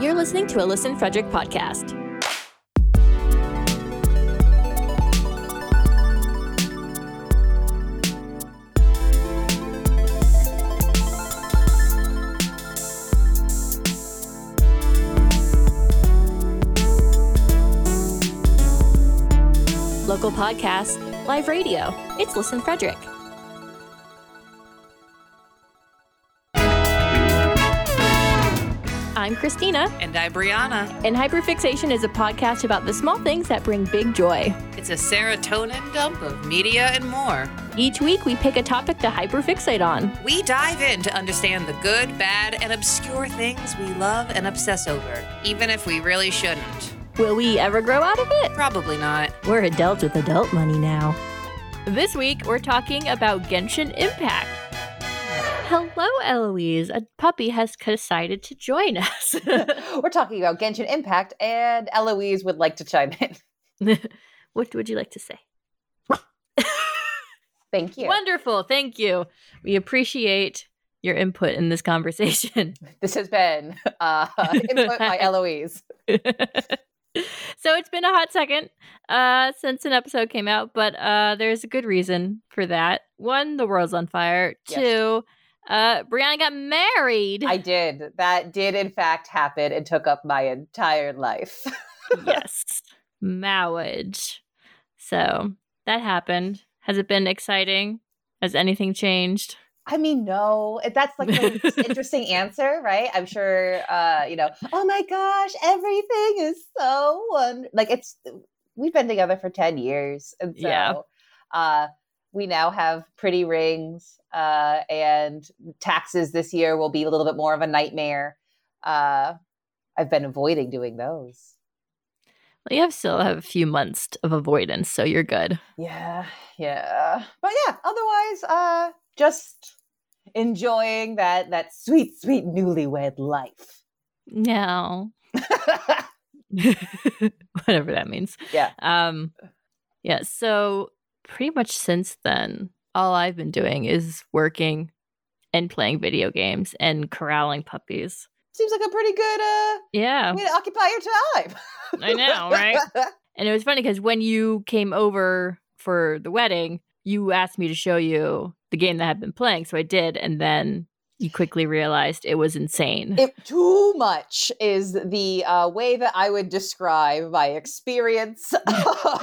You're listening to a Listen Frederick podcast. Local podcasts, live radio. It's Listen Frederick. I'm Christina. And I'm Brianna. And Hyperfixation is a podcast about the small things that bring big joy. It's a serotonin dump of media and more. Each week, we pick a topic to hyperfixate on. We dive in to understand the good, bad, and obscure things we love and obsess over, even if we really shouldn't. Will we ever grow out of it? Probably not. We're adults with adult money now. This week, we're talking about Genshin Impact. Hello, Eloise. A puppy has decided to join us. We're talking about Genshin Impact, and Eloise would like to chime in. What would you like to say? Thank you. Wonderful. Thank you. We appreciate your input in this conversation. This has been input by Eloise. So it's been a hot second since an episode came out, but there's a good reason for that. One, the world's on fire. Yes. Two, Brianna got married. I did. That did, in fact, happen and took up my entire life. Yes. Marriage. So that happened. Has it been exciting? Has anything changed? I mean, no. That's like the interesting answer, right? I'm sure, oh my gosh, everything is so we've been together for 10 years. And so we now have pretty rings, and taxes this year will be a little bit more of a nightmare. I've been avoiding doing those. Well, you still have a few months of avoidance, so you're good. Yeah. But yeah, otherwise, just enjoying that sweet, sweet newlywed life. No. Whatever that means. Yeah. Yeah, so pretty much since then, all I've been doing is working and playing video games and corralling puppies. Seems like a pretty good way to occupy your time. I know, right? And it was funny because when you came over for the wedding, you asked me to show you the game that I've been playing. So I did. And then you quickly realized it was insane. Too much is the way that I would describe my experience of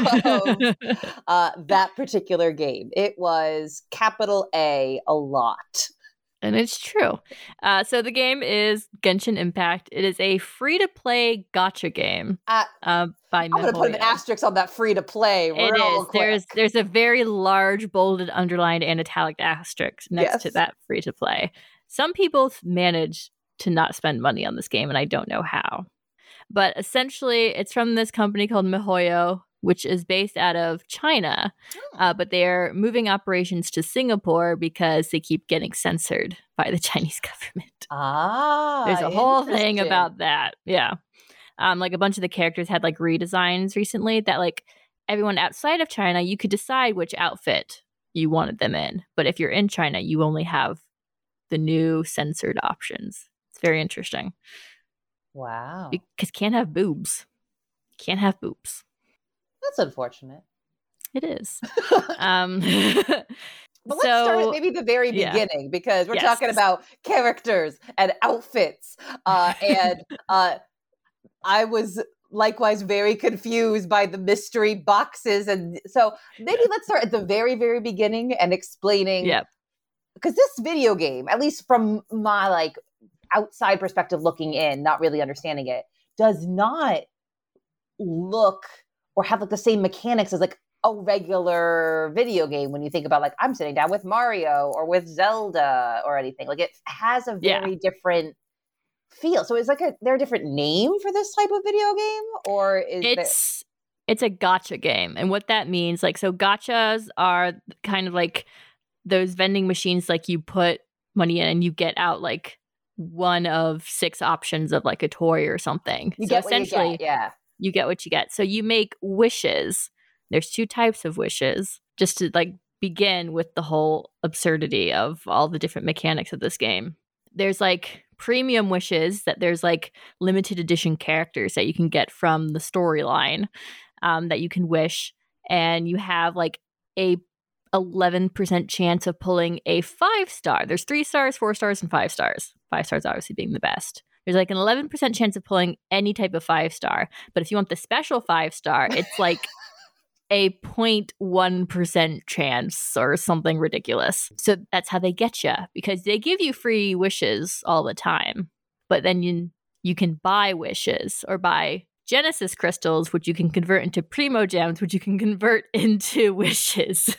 that particular game. It was capital A lot. And it's true. So the game is Genshin Impact. It is a free-to-play gacha game by MiHoYo. I'm going to put an asterisk on that free-to-play real quick. There's a very large, bolded, underlined, and italic asterisk next to that free-to-play. Some people manage to not spend money on this game, and I don't know how. But essentially, it's from this company called MiHoYo, which is based out of China, but they're moving operations to Singapore because they keep getting censored by the Chinese government. There's a whole thing about that. Yeah. Like a bunch of the characters had like redesigns recently that like everyone outside of China, you could decide which outfit you wanted them in. But if you're in China, you only have the new censored options. It's very interesting. Wow. Because can't have boobs. Can't have boobs. That's unfortunate. It is. But let's start at maybe the very beginning, because we're talking about characters and outfits. And I was likewise very confused by the mystery boxes. And so maybe let's start at the very, very beginning and explaining. Yeah. Because this video game, at least from my outside perspective looking in, not really understanding it, does not look or have the same mechanics as a regular video game when you think about I'm sitting down with Mario or with Zelda or anything. It has a very different feel. So is there a different name for this type of video game, or is it's a gacha game? And what that means, so gachas are kind of like those vending machines, you put money in and you get out one of 6 options of a toy or something. You get essentially what you get, yeah. You get what you get. So you make wishes. There's 2 types of wishes, just to begin with the whole absurdity of all the different mechanics of this game. There's premium wishes that there's like limited edition characters that you can get from the storyline that you can wish. And you have like a 11% chance of pulling a 5-star. There's 3 stars, 4 stars, and 5 stars. 5 stars obviously being the best. There's like an 11% chance of pulling any type of 5-star. But if you want the special 5-star, it's like a 0.1% chance or something ridiculous. So that's how they get you, because they give you free wishes all the time. But then you can buy wishes or buy Genesis crystals, which you can convert into Primo Gems, which you can convert into wishes.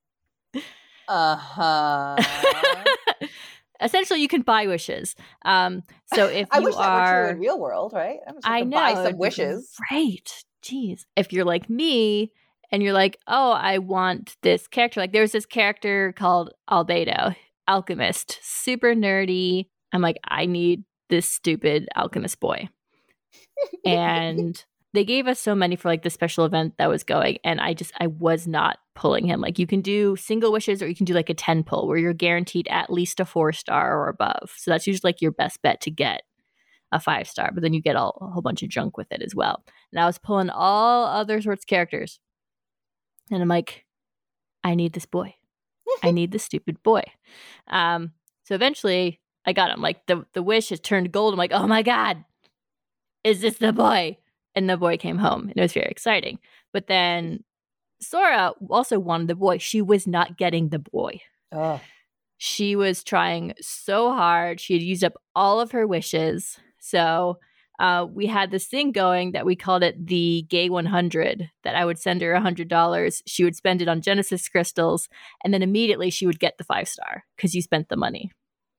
Essentially, you can buy wishes. So if I you wish are, that were true in real world, right? I know, buy some wishes. Right? Jeez. If you're like me and you're like, oh, I want this character. Like there's this character called Albedo, alchemist, super nerdy. I'm like, I need this stupid alchemist boy. And they gave us so many for like the special event that was going, and I was not pulling him. Like you can do single wishes or you can do like a 10 pull where you're guaranteed at least a 4-star or above. So that's usually like your best bet to get a 5-star, but then you get a whole bunch of junk with it as well. And I was pulling all other sorts of characters. And I'm like, I need this boy. I need this stupid boy. So eventually I got him. Like the wish has turned gold. I'm like, oh my God, is this the boy? And the boy came home, and it was very exciting. But then Sora also wanted the boy. She was not getting the boy. Oh. She was trying so hard. She had used up all of her wishes. So we had this thing going that we called it the Gay 100, that I would send her $100. She would spend it on Genesis crystals, and then immediately she would get the 5-star because you spent the money.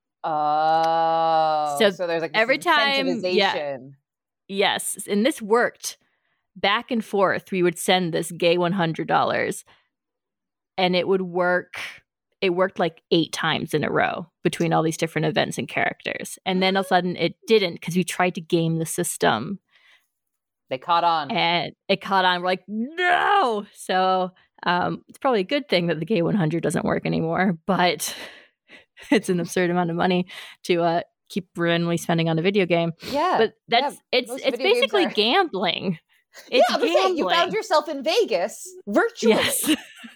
Oh. So there's like every time, incentivization. Yes, and this worked back and forth. We would send this Gay $100, and it would work. It worked like 8 times in a row between all these different events and characters. And then all of a sudden it didn't, because we tried to game the system. They caught on. And it caught on. We're like, no! So it's probably a good thing that the Gay 100 doesn't work anymore, but it's an absurd amount of money to keep randomly spending on a video game. Yeah. But it's basically gambling. It's gambling. You found yourself in Vegas virtually. Yes.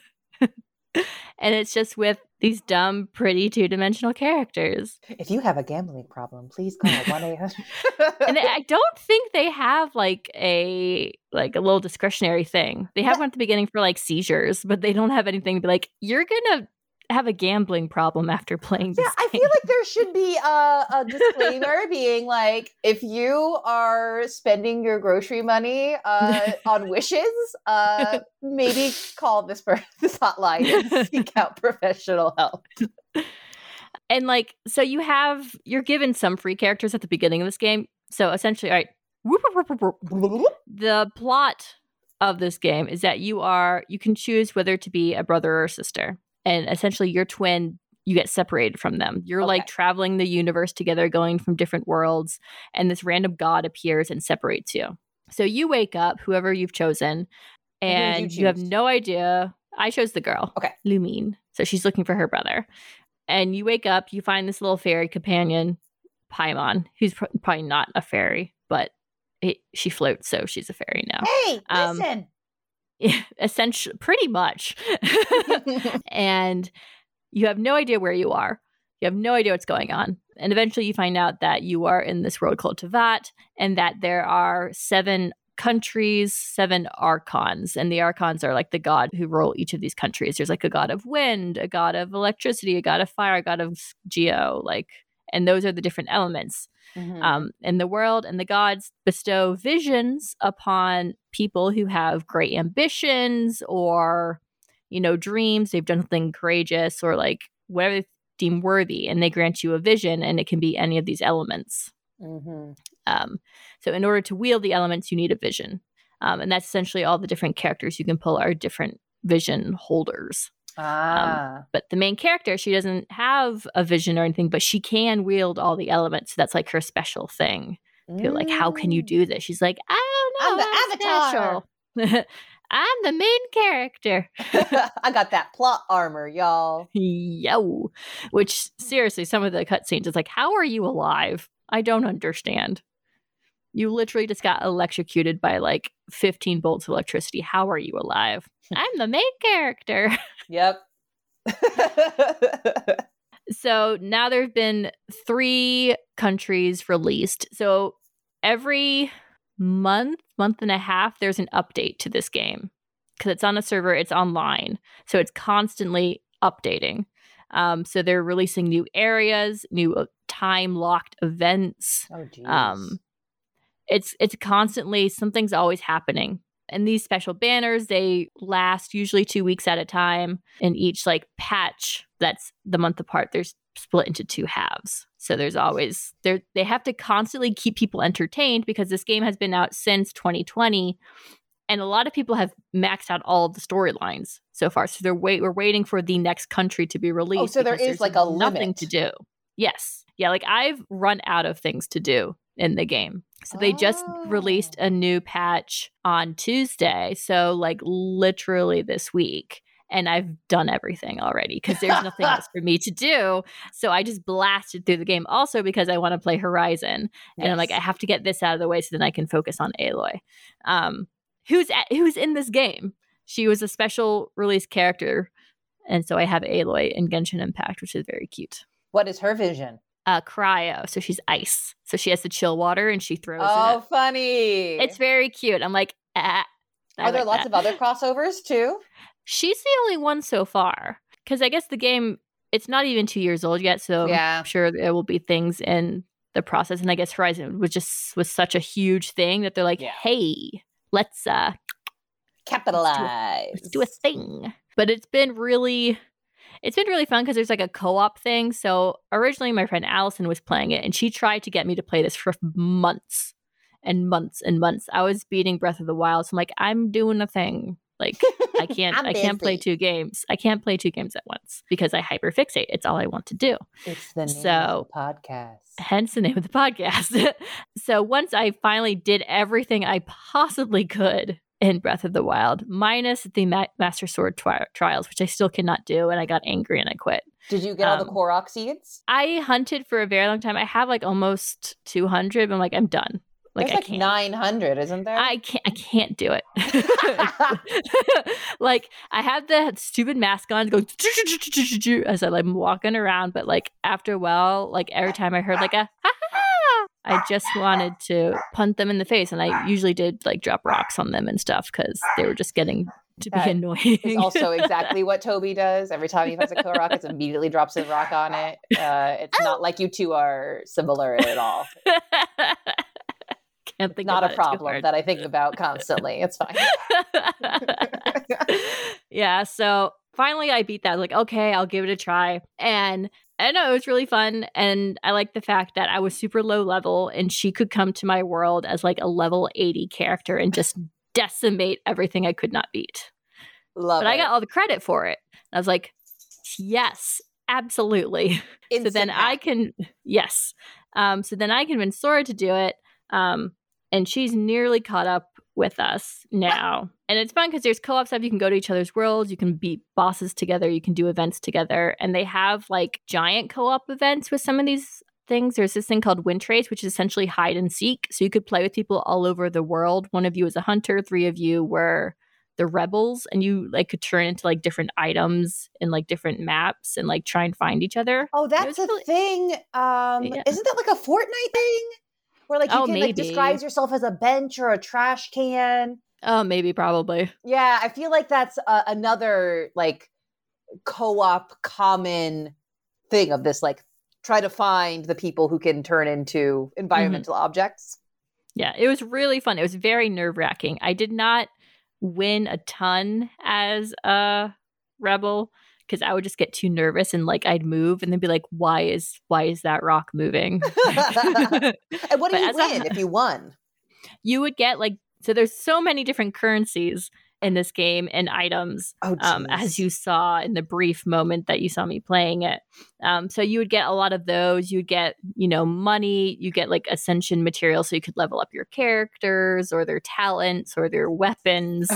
And it's just with these dumb, pretty 2-dimensional characters. If you have a gambling problem, please call 1-800. And I don't think they have like a little discretionary thing. They have one at the beginning for like seizures, but they don't have anything to be like, you're gonna have a gambling problem after playing this game. I feel like there should be a disclaimer being like, if you are spending your grocery money on wishes, maybe call this hotline and seek out professional help. And like, so you're given some free characters at the beginning of this game. So essentially, all right, the plot of this game is that you can choose whether to be a brother or a sister. And essentially your twin, you get separated from them. You're like traveling the universe together, going from different worlds, and this random god appears and separates you. So you wake up, whoever you've chosen, and you have no idea. I chose the girl, Lumine. So she's looking for her brother. And you wake up, you find this little fairy companion, Paimon, who's probably not a fairy, but she floats, so she's a fairy now. Hey, listen! Essentially, pretty much. And you have no idea where you are. You have no idea what's going on. And eventually you find out that you are in this world called Teyvat, and that there are 7 countries, 7 archons. And the archons are like the god who rule each of these countries. There's like a god of wind, a god of electricity, a god of fire, a god of geo, and those are the different elements. In the world, and the gods bestow visions upon people who have great ambitions or, dreams. They've done something courageous or like whatever they deem worthy, and they grant you a vision, and it can be any of these elements. So in order to wield the elements, you need a vision. And that's essentially all the different characters you can pull are different vision holders. But the main character, she doesn't have a vision or anything, but she can wield all the elements. So that's like her special thing. People are like, how can you do this? She's like, I don't know. I'm the avatar. I'm the main character. I got that plot armor, y'all. Yo. Which, seriously, some of the cutscenes, it's like, how are you alive? I don't understand. You literally just got electrocuted by like 15 volts of electricity. How are you alive? I'm the main character. Yep. So now there have been 3 countries released. So every month and a half, there's an update to this game. Because it's on a server, it's online. So it's constantly updating. So they're releasing new areas, new time-locked events. Oh, geez. It's constantly, something's always happening. And these special banners, they last usually 2 weeks at a time. And each like patch that's the month apart, they're split into 2 halves. So there's always, they have to constantly keep people entertained because this game has been out since 2020. And a lot of people have maxed out all of the storylines so far. So we're waiting for the next country to be released. Oh, so there is like a nothing limit to do. Yes. Yeah, like I've run out of things to do in the game. So they just released a new patch on Tuesday. So like literally this week. And I've done everything already because there's nothing else for me to do. So I just blasted through the game also because I want to play Horizon. And I'm like, I have to get this out of the way so then I can focus on Aloy. Who's in this game. She was a special release character. And so I have Aloy in Genshin Impact, which is very cute. What is her vision? Cryo. So she's ice. So she has the chill water and she throws it. Oh, funny. It's very cute. I'm like, Are there lots of other crossovers too? She's the only one so far. Because I guess the game, it's not even 2 years old yet. So I'm sure there will be things in the process. And I guess Horizon was such a huge thing that they're like, hey, let's capitalize. Let's do a thing. But it's been really fun because there's like a co-op thing. So originally my friend Allison was playing it and she tried to get me to play this for months and months and months. I was beating Breath of the Wild. So I'm like, I'm doing a thing. Like I can't play 2 games. I can't play 2 games at once because I hyperfixate. It's all I want to do. It's the name of the podcast. Hence the name of the podcast. So once I finally did everything I possibly could in Breath of the Wild, minus the Master Sword trials, which I still cannot do, and I got angry and I quit. Did you get all the Korok seeds? I hunted for a very long time. I have like almost 200, but I'm like, I'm done. Like, there's like 900, isn't there? I can't do it. Like I have the stupid mask on going as I'm walking around, but like after a while, like every time I heard like a I just wanted to punt them in the face, and I usually did like drop rocks on them and stuff because they were just getting to be annoying. It's also exactly what Toby does. Every time he finds a Korok, it immediately drops a rock on it. It's not like you two are similar at all. Can't think not a problem that I think about constantly. It's fine. Yeah, so finally I beat that. I was like, okay, I'll give it a try. And I know it was really fun. And I like the fact that I was super low level and she could come to my world as like a level 80 character and just decimate everything I could not beat. But I got all the credit for it. I was like, yes, absolutely. So then I can convince Sora to do it. And she's nearly caught up with us now. And it's fun because there's co-op stuff. You can go to each other's worlds. You can beat bosses together. You can do events together. And they have like giant co-op events with some of these things. There's this thing called Wind Trace, which is essentially hide and seek. So you could play with people all over the world. One of you was a hunter. 3 of you were the rebels. And you like could turn into like different items in like different maps and like try and find each other. Oh, that's a thing. Isn't that like a Fortnite thing? Where like you can like disguise yourself as a bench or a trash can. Oh, maybe, probably. Yeah, I feel like that's another like co-op common thing of this, like try to find the people who can turn into environmental objects. Yeah, it was really fun. It was very nerve-wracking. I did not win a ton as a rebel because I would just get too nervous and like I'd move and then be like, why is that rock moving? And what do you win if you won? You would get like, so there's so many different currencies in this game and items, Oh, as you saw in the brief moment that you saw me playing it. So you would get a lot of those. You would get, money. You get like ascension material, so you could level up your characters or their talents or their weapons,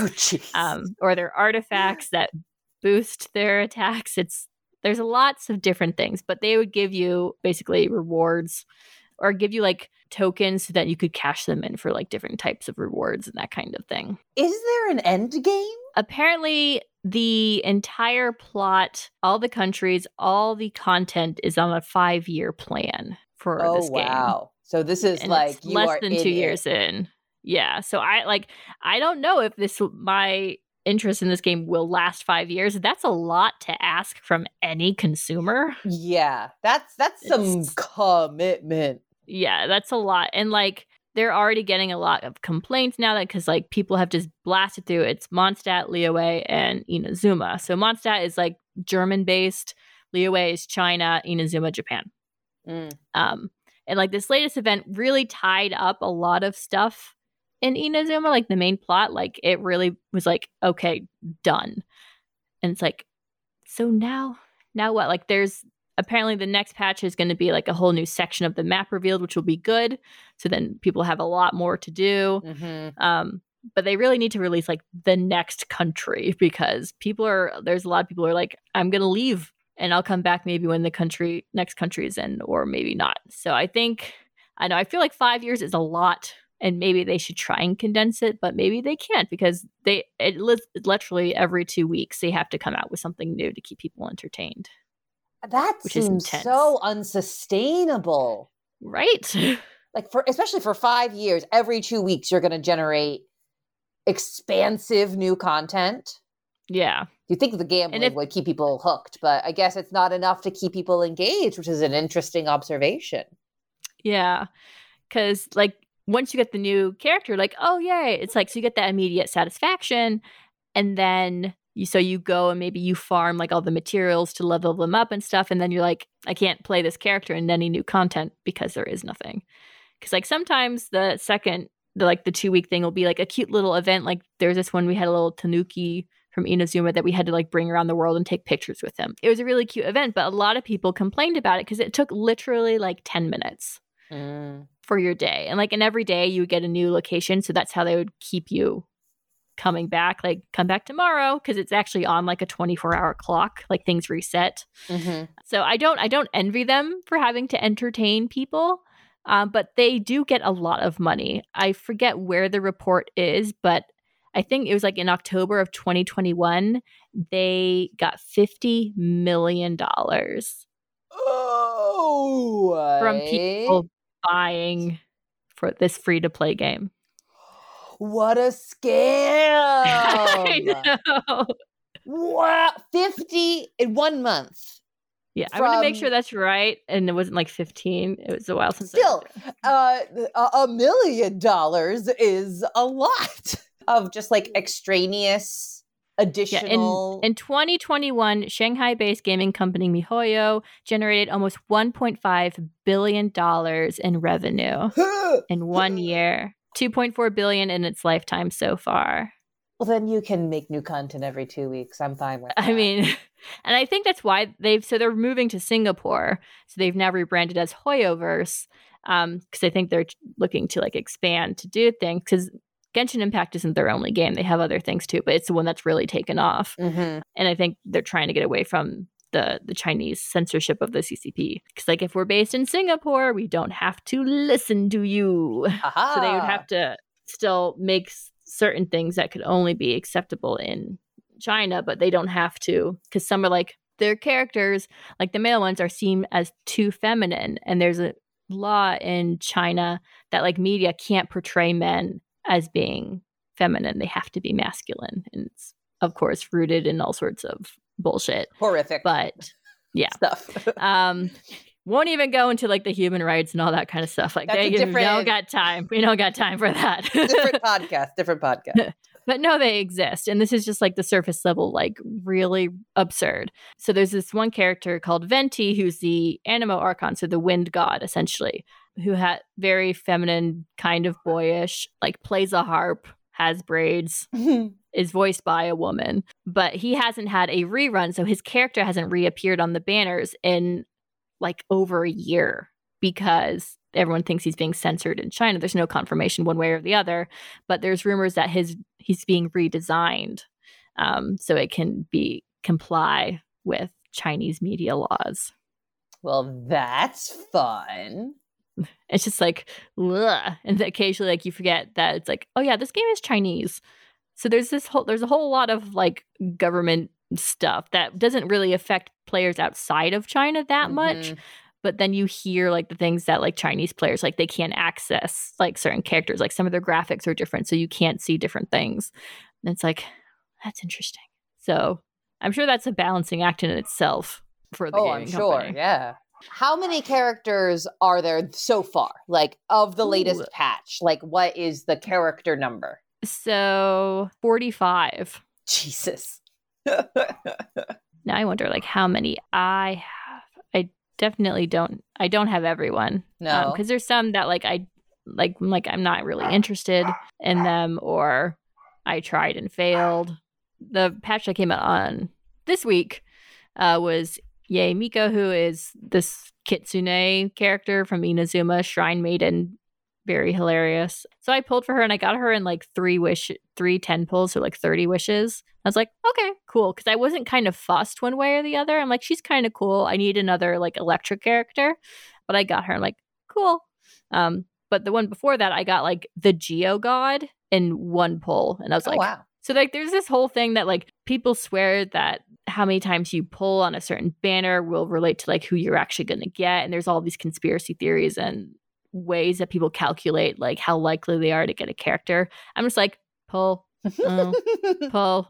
or their artifacts that boost their attacks. There's lots of different things, but they would give you basically rewards or give you like tokens so that you could cash them in for like different types of rewards and that kind of thing. Is there an end game? Apparently, the entire plot, all the countries, all the content is on a 5-year plan for this game. Oh, wow. So this is and it's less than 2 years in. Yeah. So I don't know if my interest in this game will last 5 years. That's a lot to ask from any consumer. Yeah. That's some commitment. Yeah, that's a lot. And like they're already getting a lot of complaints now that because like people have just blasted through. It's Mondstadt, Liyue, and Inazuma. So Mondstadt is like German based, Liyue is China, Inazuma Japan. And like this latest event really tied up a lot of stuff in Inazuma, like the main plot. Like it really was like, okay, done. And it's like, so now what? Like there's apparently the next patch is going to be like a whole new section of the map revealed, which will be good. So then people have a lot more to do. But they really need to release like the next country because there's a lot of people who are like, I'm going to leave and I'll come back maybe when the next country is in, or maybe not. So I feel like 5 years is a lot and maybe they should try and condense it, but maybe they can't because literally every 2 weeks they have to come out with something new to keep people entertained. That seems so unsustainable. Right. Like especially for 5 years, every 2 weeks, you're going to generate expansive new content. Yeah. You think the gambling would keep people hooked, but I guess it's not enough to keep people engaged, which is an interesting observation. Yeah. Because like once you get the new character, like, oh, yay. It's like, so you get that immediate satisfaction. And then you go and maybe you farm like all the materials to level them up and stuff. And then you're like, I can't play this character in any new content because there is nothing. Because like sometimes the 2 week thing will be like a cute little event. Like there's this one, we had a little Tanuki from Inazuma that we had to like bring around the world and take pictures with him. It was a really cute event, but a lot of people complained about it because it took literally like 10 minutes for your day. And like in every day you would get a new location. So that's how they would keep you coming back, like come back tomorrow, because it's actually on like a 24-hour clock, like things reset. So I don't envy them for having to entertain people, but they do get a lot of money. I forget where the report is, but I think it was like in October of 2021 they got $50 million from people buying for this free-to-play game. What a scam! I know. Wow, 50 in 1 month. Yeah, I'm going to make sure that's right. And it wasn't like 15. It was a while since. Still, $1 million is a lot of just like extraneous additional. Yeah, in 2021, Shanghai-based gaming company MiHoYo generated almost $1.5 billion in revenue in 1 year. 2.4 billion in its lifetime so far. Well, then you can make new content every 2 weeks. I'm fine with that. I mean, and I think that's why they're moving to Singapore. So they've now rebranded as HoYoverse because I think they're looking to like expand to do things because Genshin Impact isn't their only game. They have other things too, but it's the one that's really taken off. And I think they're trying to get away from the Chinese censorship of the CCP. Because like if we're based in Singapore, we don't have to listen to you. Aha. So they would have to still make certain things that could only be acceptable in China, but they don't have to. Because some are like, their characters, like the male ones, are seen as too feminine. And there's a law in China that like media can't portray men as being feminine. They have to be masculine. And it's, of course, rooted in all sorts of bullshit. Horrific. But yeah. Stuff. Won't even go into like the human rights and all that kind of stuff. Like we don't got time. We don't got time for that. Different podcast. But no, they exist. And this is just like the surface level, like really absurd. So there's this one character called Venti, who's the Anemo Archon, so the wind god, essentially, who had very feminine, kind of boyish, like plays a harp, has braids, is voiced by a woman, but he hasn't had a rerun, so his character hasn't reappeared on the banners in like over a year because everyone thinks he's being censored in China. There's no confirmation one way or the other, but there's rumors that he's being redesigned so it can comply with Chinese media laws. Well, that's fun. It's just like, ugh. And occasionally, like, you forget that it's like, oh yeah, this game is Chinese. So there's a whole lot of like government stuff that doesn't really affect players outside of China that much. But then you hear like the things that like Chinese players, like they can't access like certain characters, like some of their graphics are different, so you can't see different things. And it's like, that's interesting. So I'm sure that's a balancing act in itself for the gaming company. Yeah. How many characters are there so far? Like of the latest patch, like what is the character number? So 45. Jesus. Now I wonder like how many I have. I definitely don't have everyone. No. Because there's some that like I'm not really interested in them, or I tried and failed. The patch that came out on this week was Yae Miko, who is this Kitsune character from Inazuma, Shrine Maiden. Very hilarious. So I pulled for her and I got her in like 3 10 pulls, so like 30 wishes. I was like, okay, cool. Because I wasn't kind of fussed one way or the other. I'm like, she's kind of cool. I need another like electric character. But I got her. I'm like, cool. But the one before that, I got like the Geo God in 1 pull. And I was like, wow. So like there's this whole thing that like people swear that how many times you pull on a certain banner will relate to like who you're actually going to get. And there's all these conspiracy theories and ways that people calculate like how likely they are to get a character. I'm just like, pull, pull,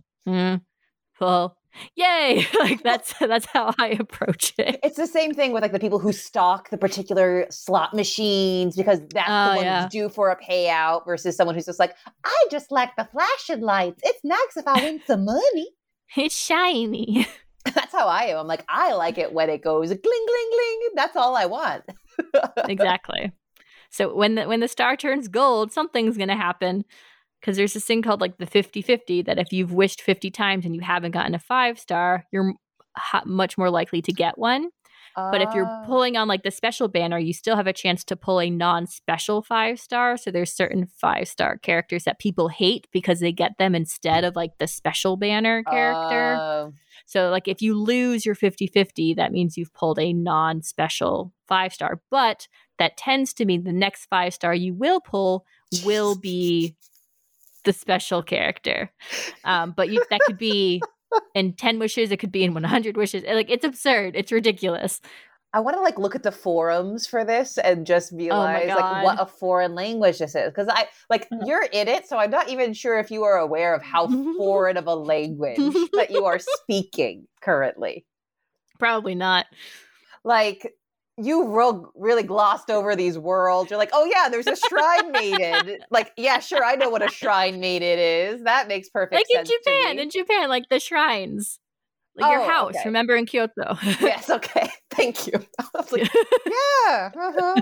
pull. Yay! Like that's how I approach it. It's the same thing with like the people who stock the particular slot machines because that's the one that's due for a payout versus someone who's just like, I just like the flashing lights. It's nice if I win some money. It's shiny. That's how I am. I'm like, I like it when it goes gling, gling, gling. That's all I want. Exactly. So when the star turns gold, something's going to happen. Because there's this thing called like the 50-50 that if you've wished 50 times and you haven't gotten a 5-star, you're much more likely to get one. But if you're pulling on like the special banner, you still have a chance to pull a non-special 5-star. So there's certain 5-star characters that people hate because they get them instead of like the special banner character. So like if you lose your 50-50, that means you've pulled a non-special 5-star. But that tends to mean the next 5-star you will pull will be the special character. But that could be in 10 wishes, it could be in 100 wishes. Like it's absurd. It's ridiculous. I want to like look at the forums for this and just realize like what a foreign language this is. Because you're in it, so I'm not even sure if you are aware of how foreign of a language that you are speaking currently. Probably not. Like you really glossed over these worlds. You're like, oh yeah, there's a shrine maiden. Like, yeah, sure, I know what a shrine maiden is. That makes perfect sense. Like in Japan, like the shrines. Like your house, okay. Remember in Kyoto? Yes, okay. Thank you. I was like, yeah,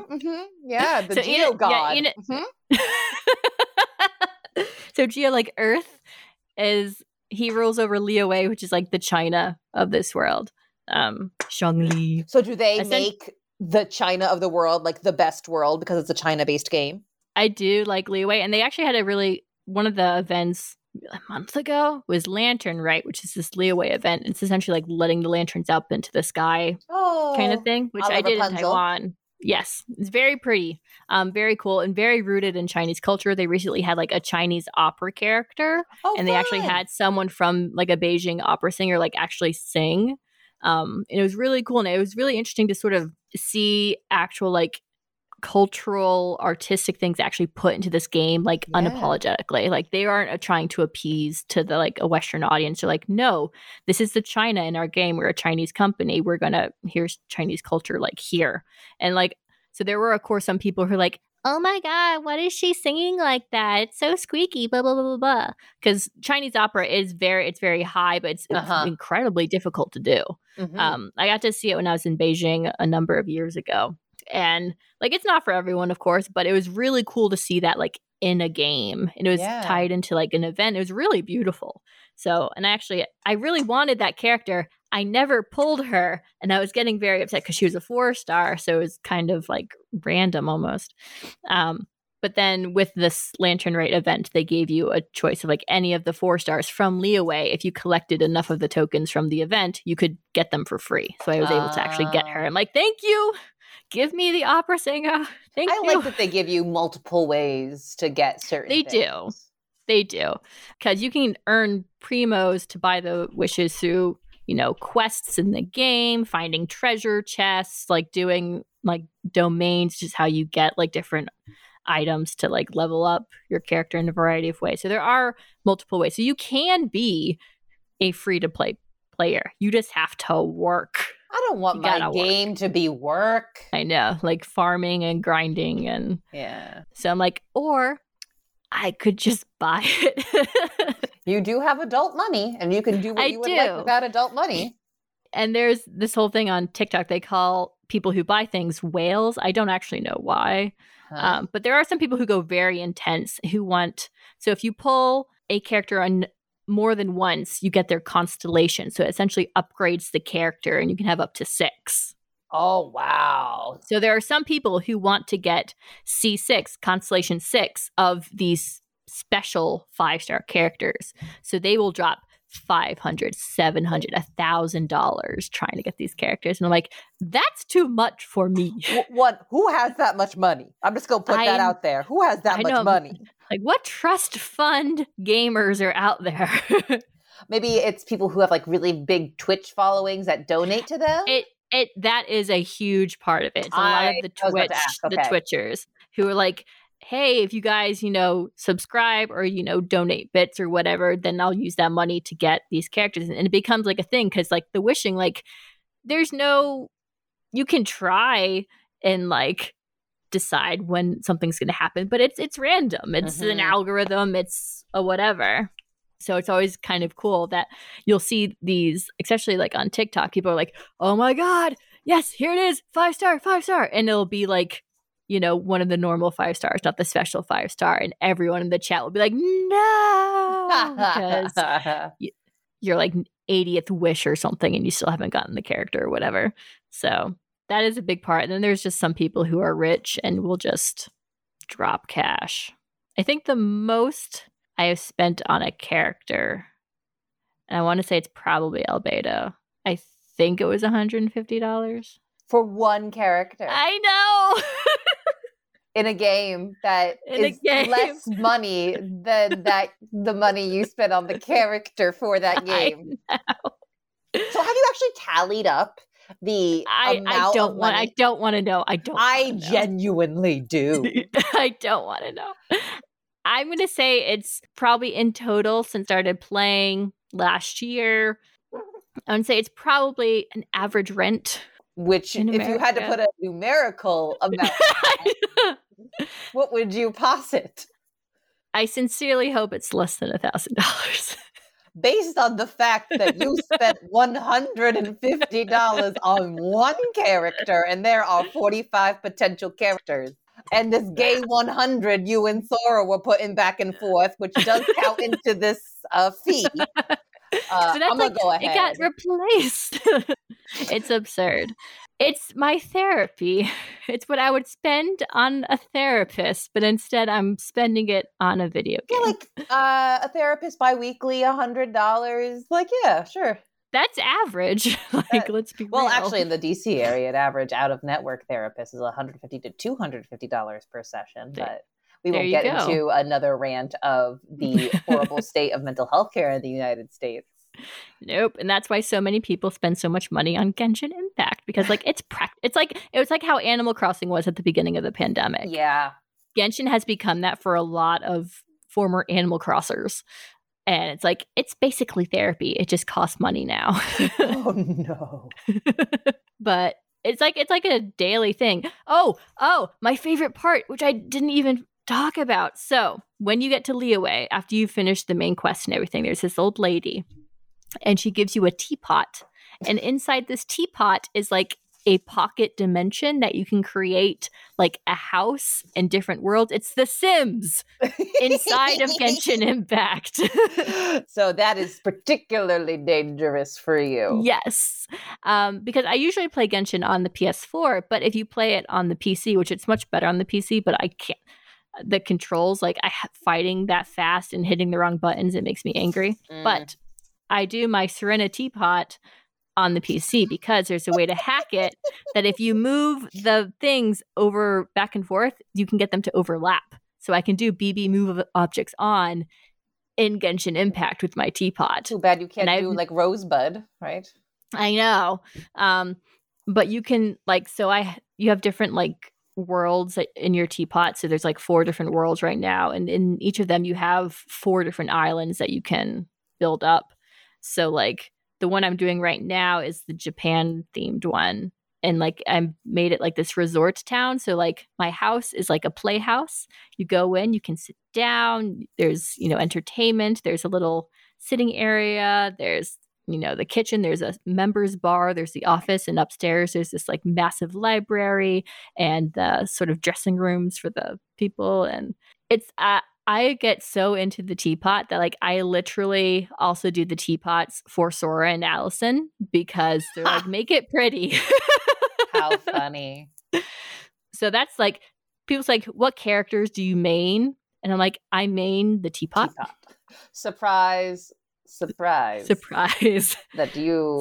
yeah, the Geo God. Yeah, So Geo, like Earth, he rules over Liyue, which is like the China of this world. Shangli. So do they make the China of the world like the best world because it's a China-based game? I do like Liyue, and they actually had one of the events a month ago was Lantern Rite, which is this Liyue event. It's essentially like letting the lanterns up into the sky kind of thing, which I did in Taiwan. Yes, it's very pretty, very cool, and very rooted in Chinese culture. They recently had like a Chinese opera character, and they actually had someone from like a Beijing opera singer like actually sing. And it was really cool, and it was really interesting to sort of see actual like cultural artistic things actually put into this game like unapologetically. Like they aren't trying to appease to the like a Western audience. They're like, no, this is the China in our game. We're a Chinese company. Here's Chinese culture like here. And like, so there were of course some people who are like, oh my God, what is she singing like that? It's so squeaky, blah, blah, blah, blah, blah. Because Chinese opera is very high, but it's incredibly difficult to do. I got to see it when I was in Beijing a number of years ago. And like, it's not for everyone, of course, but it was really cool to see that like in a game, and it was tied into like an event. It was really beautiful. So, and I really wanted that character. I never pulled her, and I was getting very upset because she was a 4-star, so it was kind of like random almost. But then with this Lantern Rite event, they gave you a choice of like any of the 4-stars from Leeway. If you collected enough of the tokens from the event, you could get them for free. So I was able to actually get her. I'm like, thank you. Give me the opera singer. Thank you. I like that they give you multiple ways to get certain things. They do. Because you can earn primos to buy the wishes through, quests in the game, finding treasure chests, like doing like domains, just how you get like different items to like level up your character in a variety of ways. So there are multiple ways. So you can be a free-to-play player. You just have to work. I don't want my game to be work. I know, like farming and grinding and So I'm like, or I could just buy it. You do have adult money, and you can do what you would like without adult money. And there's this whole thing on TikTok. They call people who buy things whales. I don't actually know why. But there are some people who go very intense who want. So if you pull a character on more than once, you get their constellation. So it essentially upgrades the character, and you can have up to 6. Oh, wow. So there are some people who want to get C6, Constellation 6 of these special 5-star characters. So they will drop $500, $700, $1,000 trying to get these characters. And I'm like, that's too much for me. What? Who has that much money? I'm just going to put that out there. Who has that much money? Like, what trust fund gamers are out there? Maybe it's people who have like really big Twitch followings that donate to them. That is a huge part of it. It's a lot of the Twitchers who are like, hey, if you guys, subscribe or, donate bits or whatever, then I'll use that money to get these characters. And it becomes like a thing because like the wishing, like you can try and like decide when something's going to happen, but it's random. It's an algorithm. It's a whatever. So it's always kind of cool that you'll see these, especially like on TikTok, people are like, oh my God, yes, here it is, 5-star, 5-star. And it'll be like, one of the normal 5 stars, not the special 5-star. And everyone in the chat will be like, no, because you're like 80th wish or something and you still haven't gotten the character or whatever. So that is a big part. And then there's just some people who are rich and will just drop cash. I think the most I have spent on a character, and I want to say it's probably Albedo. I think it was $150. For one character. I know. In a game that is less money than the money you spent on the character for that game. So have you actually tallied up the amount of money? I don't want to know. I genuinely do. I don't want to know. I'm going to say it's probably in total since I started playing last year. I would say it's probably an average rent. Which, if you had to put a numerical amount, what would you posit? I sincerely hope it's less than $1,000. Based on the fact that you spent $150 on one character, and there are 45 potential characters. And this gay 100 you and Sora were putting back and forth, which does count into this fee. I'm going to go ahead. It got replaced. It's absurd. It's my therapy. It's what I would spend on a therapist, but instead I'm spending it on a video game. Yeah, like a therapist bi-weekly, $100. Like, yeah, sure. That's average. Let's be real. Well, actually, in the DC area, an average out-of-network therapist is $150 to $250 per session. But we won't get into another rant of the horrible state of mental health care in the United States. Nope. And that's why so many people spend so much money on Genshin Impact, because like it was like how Animal Crossing was at the beginning of the pandemic. Yeah. Genshin has become that for a lot of former Animal Crossers. And it's like, it's basically therapy. It just costs money now. Oh no. But it's like a daily thing. Oh, my favorite part, which I didn't even talk about. So when you get to Leeway, after you finish the main quest and everything, there's this old lady and she gives you a teapot. And inside this teapot is like a pocket dimension that you can create like a house in different worlds. It's The Sims inside of Genshin Impact. So that is particularly dangerous for you. Yes. Because I usually play Genshin on the PS4, but if you play it on the PC, which it's much better on the PC, but I can't, the controls, like fighting that fast and hitting the wrong buttons, it makes me angry. But I do my Serena Teapot on the PC because there's a way to hack it that if you move the things over back and forth, you can get them to overlap. So I can do BB move objects on in Genshin Impact with my teapot. Too bad you can't do like Rosebud, right? I know. But you can like, you have different like worlds in your teapot. So there's like 4 different worlds right now. And in each of them, you have 4 different islands that you can build up. So like the one I'm doing right now is the Japan themed one. And like I made it like this resort town. So like my house is like a playhouse. You go in, you can sit down. There's, entertainment. There's a little sitting area. There's, the kitchen. There's a members bar. There's the office. And upstairs, there's this like massive library and the sort of dressing rooms for the people. And it's, I get so into the teapot that like I literally also do the teapots for Sora and Allison because they're like, make it pretty. How funny. So that's like, people's like, what characters do you main? And I'm like, I main the teapot. Surprise. That you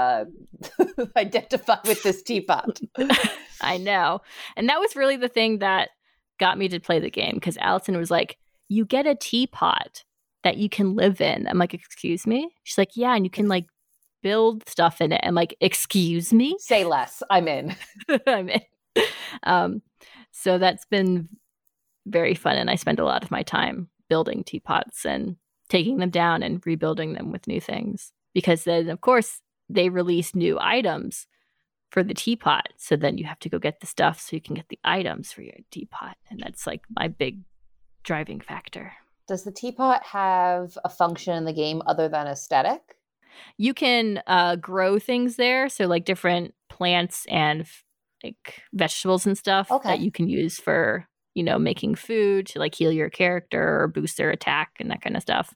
identify with this teapot. I know. And that was really the thing that got me to play the game because Allison was like, you get a teapot that you can live in. I'm like, excuse me? She's like, yeah, and you can like build stuff in it. I'm like, excuse me? Say less. I'm in. I'm in. So that's been very fun. And I spend a lot of my time building teapots and taking them down and rebuilding them with new things. Because then, of course, they release new items for the teapot. So then you have to go get the stuff so you can get the items for your teapot. And that's like my big driving factor. Does the teapot have a function in the game other than aesthetic? You can grow things there. So like different plants and like vegetables and stuff that you can use for, making food to like heal your character or boost their attack and that kind of stuff.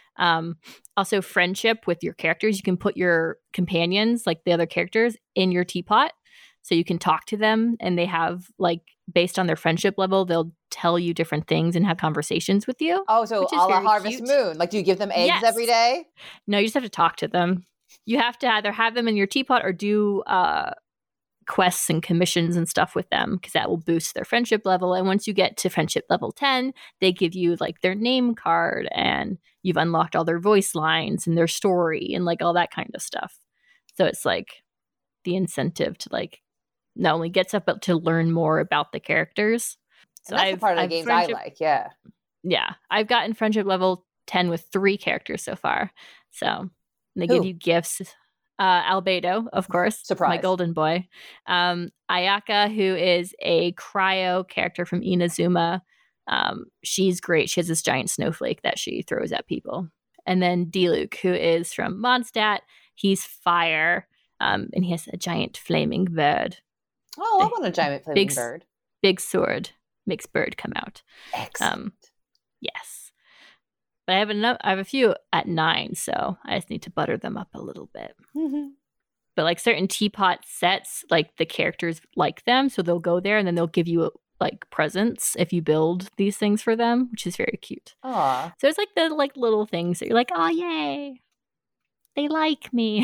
Also friendship with your characters. You can put your companions, like the other characters, in your teapot. So you can talk to them and they have like, based on their friendship level, they'll tell you different things and have conversations with you. Oh, so a la Harvest Moon. Like, do you give them eggs every day? No, you just have to talk to them. You have to either have them in your teapot or do quests and commissions and stuff with them because that will boost their friendship level. And once you get to friendship level 10, they give you like their name card and you've unlocked all their voice lines and their story and like all that kind of stuff. So it's like the incentive to like not only get stuff, but to learn more about the characters. So that's the part of the games I like, yeah. Yeah. I've gotten friendship level 10 with 3 characters so far. So they give you gifts. Albedo, of course. Surprise. My golden boy. Ayaka, who is a cryo character from Inazuma. She's great. She has this giant snowflake that she throws at people. And then Diluc, who is from Mondstadt. He's fire. And he has a giant flaming bird. Oh, I want a giant flaming bird. Big sword makes bird come out. Excellent. Yes. But I have a few at 9, so I just need to butter them up a little bit. Mm-hmm. But like certain teapot sets, like the characters like them, so they'll go there and then they'll give you like presents if you build these things for them, which is very cute. Aww. So it's like the like little things that you're like, oh yay, they like me.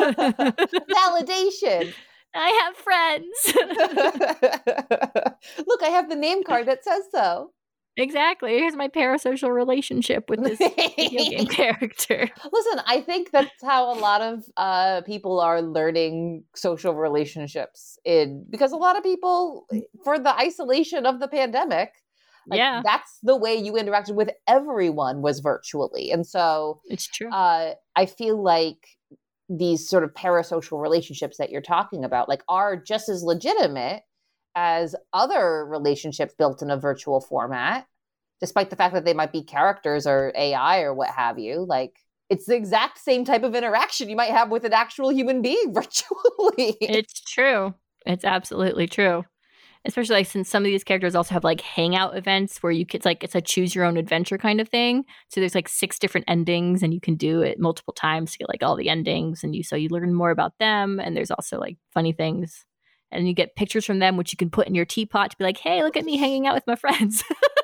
Validation. I have friends. Look, I have the name card that says so. Exactly. Here's my parasocial relationship with this video game character. Listen, I think that's how a lot of people are learning social relationships because a lot of people, for the isolation of the pandemic, that's the way you interacted with everyone was virtually. And so it's true. I feel like these sort of parasocial relationships that you're talking about, like, are just as legitimate as other relationships built in a virtual format, despite the fact that they might be characters or AI or what have you. Like, it's the exact same type of interaction you might have with an actual human being virtually. It's true. It's absolutely true. Especially like since some of these characters also have like hangout events where it's a choose your own adventure kind of thing. So there's like 6 different endings and you can do it multiple times to get like all the endings, and you learn more about them, and there's also like funny things. And you get pictures from them which you can put in your teapot to be like, hey, look at me hanging out with my friends.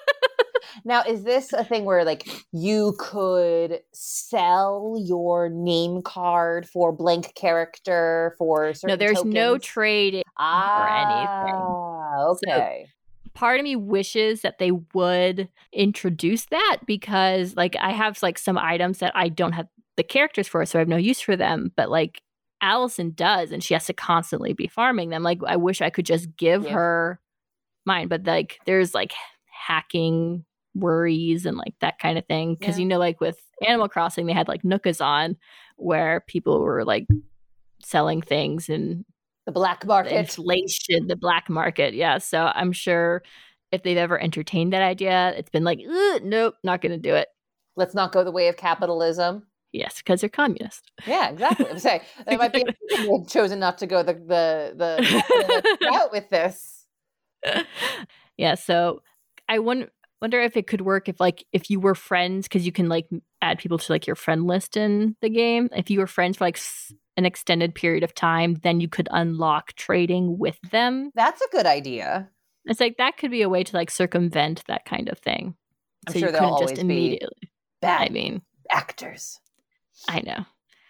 Now, is this a thing where like you could sell your name card for blank character for certain No, there's tokens? no trading or anything. Okay. So part of me wishes that they would introduce that, because like I have like some items that I don't have the characters for, so I have no use for them. But like Allison does, and she has to constantly be farming them. Like I wish I could just give her mine, but like there's like hacking worries and like that kind of thing, because like with Animal Crossing they had like Nookazon where people were like selling things in the black market, inflation, the black market. So I'm sure if they've ever entertained that idea, it's been like, nope, not gonna do it. Let's not go the way of capitalism. Yes, because they're communist. Yeah, exactly. I'm saying there might be chosen not to go the route with this. Yeah, so I wonder if it could work if you were friends, because you can like add people to like your friend list in the game. If you were friends for like an extended period of time, then you could unlock trading with them. That's a good idea. It's like that could be a way to like circumvent that kind of thing. I'm sure they'll always be bad. I mean, actors. I know,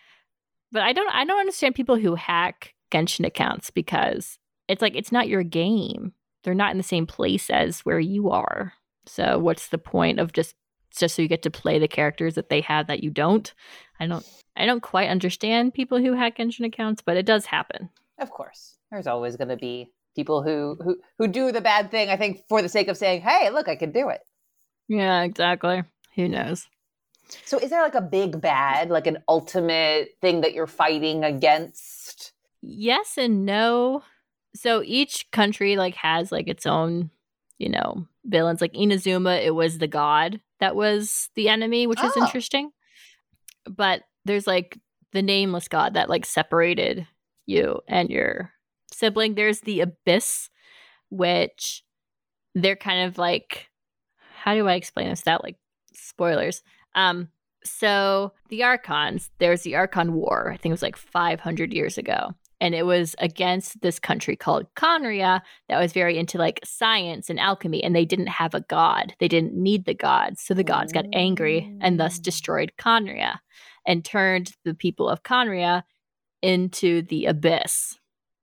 but I don't understand people who hack Genshin accounts, because it's like it's not your game. They're not in the same place as where you are. So what's the point of just so you get to play the characters that they have that you don't? I don't quite understand people who hack Genshin accounts, but it does happen. Of course. There's always going to be people who do the bad thing, I think, for the sake of saying, hey, look, I can do it. Yeah, exactly. Who knows? So is there like a big bad, like an ultimate thing that you're fighting against? Yes and no. So each country like has like its own, villains. Like Inazuma, it was the god that was the enemy, which is interesting. But there's like the nameless god that like separated you and your sibling. There's the Abyss, which they're kind of like, how do I explain this without like spoilers? So the Archons, there's the Archon War. I think it was like 500 years ago. And it was against this country called Khaenri'ah that was very into like science and alchemy, and they didn't have a god. They didn't need the gods. So the gods got angry and thus destroyed Khaenri'ah and turned the people of Khaenri'ah into the Abyss.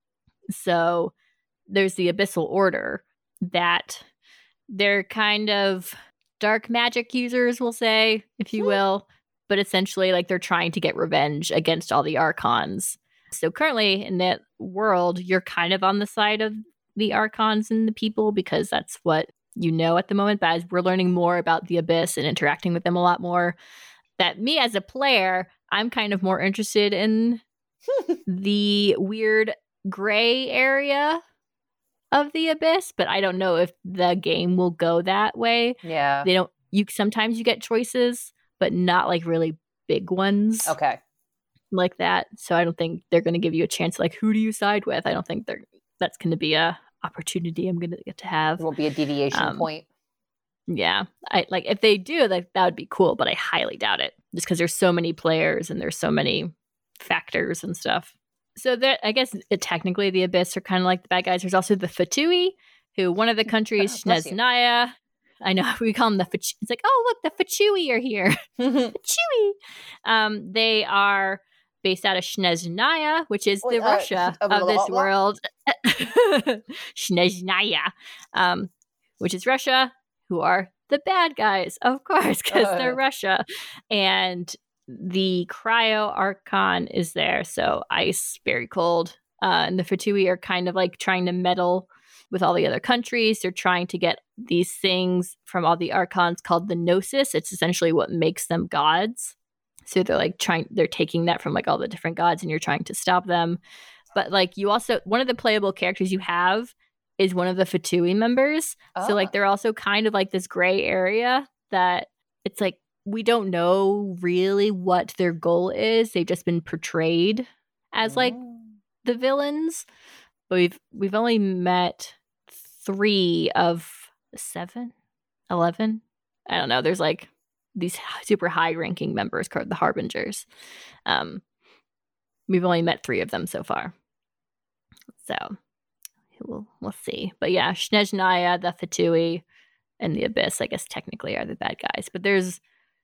So there's the Abyssal Order that they're kind of dark magic users, we'll say, if you will. But essentially like they're trying to get revenge against all the Archons. So currently in that world, you're kind of on the side of the Archons and the people, because that's what you know at the moment. But as we're learning more about the Abyss and interacting with them a lot more, that me as a player, I'm kind of more interested in the weird gray area of the Abyss. But I don't know if the game will go that way. Yeah. Sometimes you get choices, but not like really big ones. Okay. Like that. So I don't think they're going to give you a chance like, who do you side with? I don't think that's going to be a opportunity I'm going to get to have. It won't be a deviation point. Yeah. I like if they do, like that would be cool, but I highly doubt it, just because there's so many players and there's so many factors and stuff. So that, I guess technically the Abyss are kind of like the bad guys. There's also the Fatui, who one of the countries, Snezhnaya. I know, we call them the Fatui. It's like, oh, look, the Fatui are here. Fatui. They are based out of Snezhnaya, which is the Russia of this world. Snezhnaya, which is Russia, who are the bad guys, of course, because they're Russia. And the Cryo Archon is there, so ice, very cold. And the Fatui are kind of like trying to meddle with all the other countries. They're trying to get these things from all the Archons called the Gnosis. It's essentially what makes them gods. So they're like they're taking that from like all the different gods, and you're trying to stop them. But like you also, one of the playable characters you have is one of the Fatui members. So like they're also kind of like this gray area that it's like, we don't know really what their goal is. They've just been portrayed as like the villains. but we've only met 3 of 7, 11. I don't know. There's like these super high-ranking members called the Harbingers. We've only met 3 of them so far. So we'll see. But yeah, Snezhnaya, the Fatui, and the Abyss, I guess technically are the bad guys. But there's,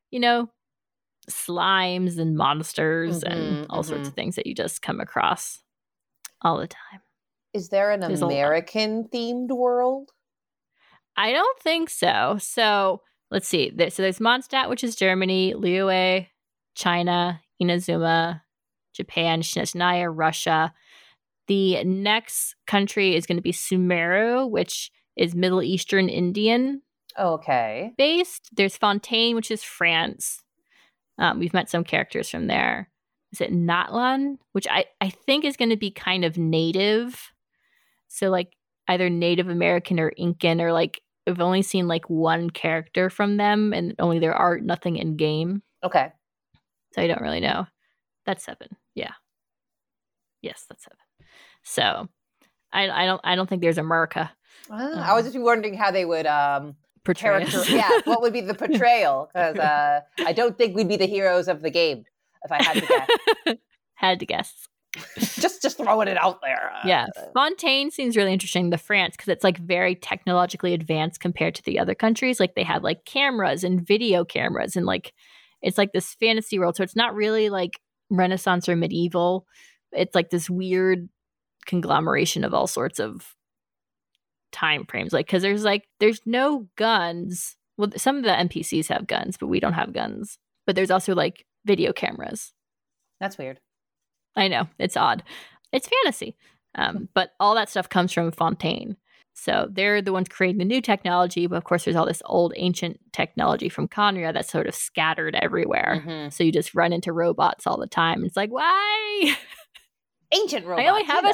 slimes and monsters and all sorts of things that you just come across all the time. Is there an American-themed world? I don't think so. So let's see. So there's Mondstadt, which is Germany, Liyue, China, Inazuma, Japan, Snezhnaya, Russia. The next country is going to be Sumeru, which is Middle Eastern Indian. Okay. Based. There's Fontaine, which is France. We've met some characters from there. Is it Natlan, which I think is going to be kind of native. So like either Native American or Incan, or like I've only seen like one character from them and only there are nothing in game. Okay. So I don't really know. That's 7. Yeah. Yes, that's 7. So I don't think there's America. I was just wondering how they would portray us. Yeah, what would be the portrayal? Because I don't think we'd be the heroes of the game if I had to guess. Had to guess. just throwing it out there. Yeah. Fontaine seems really interesting, the France, because it's like very technologically advanced compared to the other countries. Like they have like cameras and video cameras and like it's like this fantasy world. So it's not really like Renaissance or medieval. It's like this weird conglomeration of all sorts of time frames. Like because there's no guns. Well, some of the NPCs have guns, but we don't have guns. But there's also like video cameras. That's weird. I know. It's odd. It's fantasy. But all that stuff comes from Fontaine. So they're the ones creating the new technology. But of course, there's all this old ancient technology from Khaenri'ah that's sort of scattered everywhere. Mm-hmm. So you just run into robots all the time. It's like, why? Ancient robots. I only have a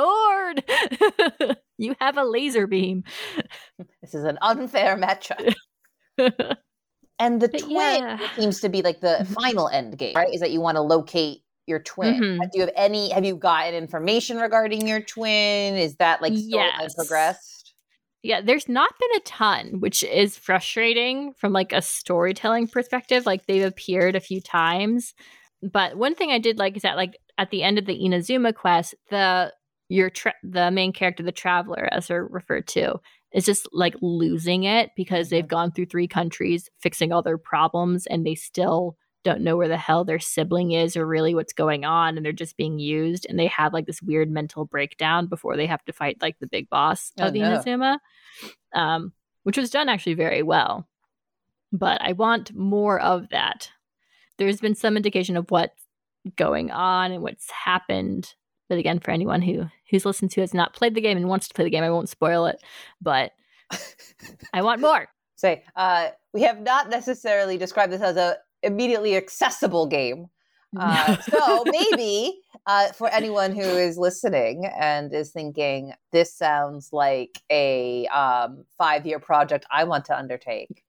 sword. You have a laser beam. This is an unfair matchup. And the twin seems to be like the final end game, right? Is that you want to locate your twin. Mm-hmm. Have you gotten information regarding your twin? Is that like still progressed? Yeah, there's not been a ton, which is frustrating from like a storytelling perspective. Like they've appeared a few times. But one thing I did like is that like at the end of the Inazuma quest, the main character, the traveler, as they're referred to, is just like losing it because they've gone through 3 countries fixing all their problems and they still don't know where the hell their sibling is or really what's going on, and they're just being used, and they have like this weird mental breakdown before they have to fight like the big boss of the Inazuma, which was done actually very well. But I want more of that. There's been some indication of what's going on and what's happened. But again, for anyone who's listened to has not played the game and wants to play the game, I won't spoil it. But I want more. We have not necessarily described this as a immediately accessible game. So maybe for anyone who is listening and is thinking, this sounds like a 5-year project I want to undertake.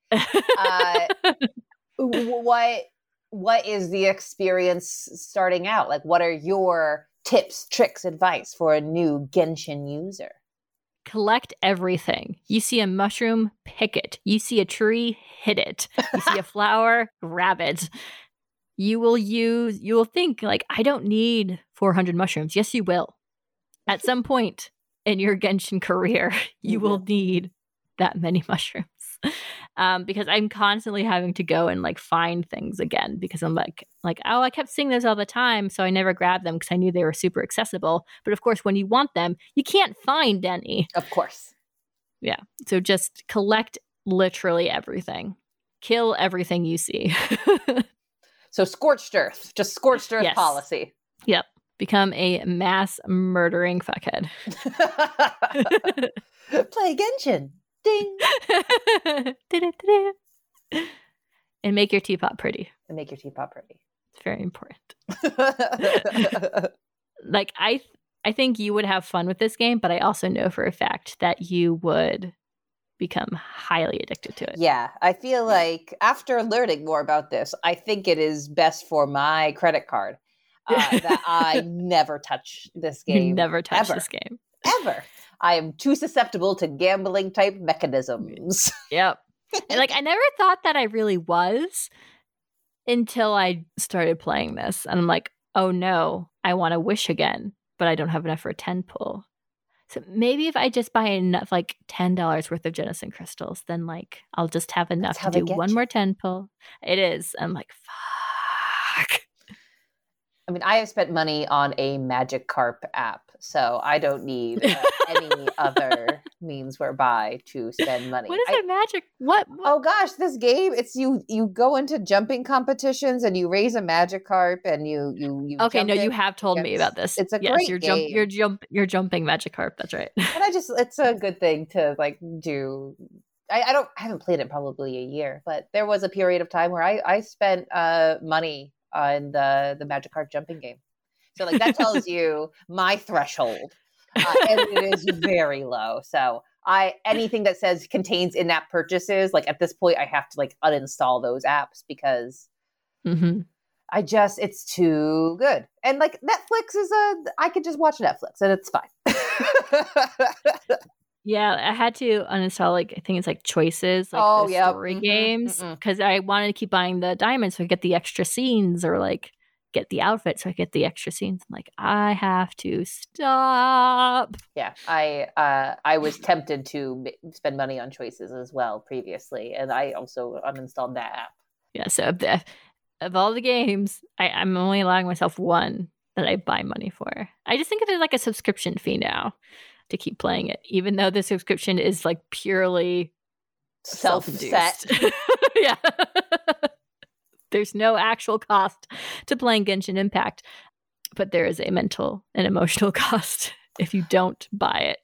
What is the experience starting out? Like, what are your tips, tricks, advice for a new Genshin user? Collect everything. You see a mushroom, pick it. You see a tree, hit it. You see a flower, grab it. You will think like, I don't need 400 mushrooms. Yes, you will. At some point in your Genshin career, you will need that many mushrooms. Because I'm constantly having to go and like find things again because I'm like, oh, I kept seeing those all the time, so I never grabbed them because I knew they were super accessible. But of course, when you want them, you can't find any. Of course. Yeah. So just collect literally everything. Kill everything you see. So scorched earth, just scorched earth policy. Yep. Become a mass murdering fuckhead. Play Genshin. Ding. And make your teapot pretty. It's very important. Like I think you would have fun with this game, but I also know for a fact that you would become highly addicted to it. Yeah, I feel like after learning more about this, I think it is best for my credit card that I never touch this game. You never touch this game. ever. I am too susceptible to gambling type mechanisms. Yep. And like, I never thought that I really was until I started playing this. And I'm like, oh no, I want to wish again, but I don't have enough for a 10 pull. So maybe if I just buy enough, like $10 worth of Genesis Crystals, then like I'll just have enough to do one more 10 pull. It is. I'm like, fuck. I mean, I have spent money on a Magikarp app, so I don't need any other means whereby to spend money. What is magic? What? Oh gosh, this game! It's you go into jumping competitions and you raise a Magikarp and you. Okay, no, you have told me about this. It's a great game. You're jumping Magikarp. That's right. And it's a good thing to like do. I haven't played it probably a year, but there was a period of time where I spent money on the Magikarp jumping game. So like that tells you my threshold. And it is very low. So anything that says contains in-app purchases, like at this point I have to like uninstall those apps because it's too good. And like Netflix I could just watch Netflix and it's fine. Yeah, I had to uninstall like I think it's like Choices, like story games, because I wanted to keep buying the diamonds so I get the extra scenes or like get the outfit so I get the extra scenes. I'm like, I have to stop. Yeah, I was tempted to spend money on Choices as well previously, and I also uninstalled that app. Yeah, so of all the games, I'm only allowing myself one that I buy money for. I just think there's like a subscription fee now to keep playing it, even though the subscription is like purely self-set. Yeah. There's no actual cost to playing Genshin Impact, but there is a mental and emotional cost if you don't buy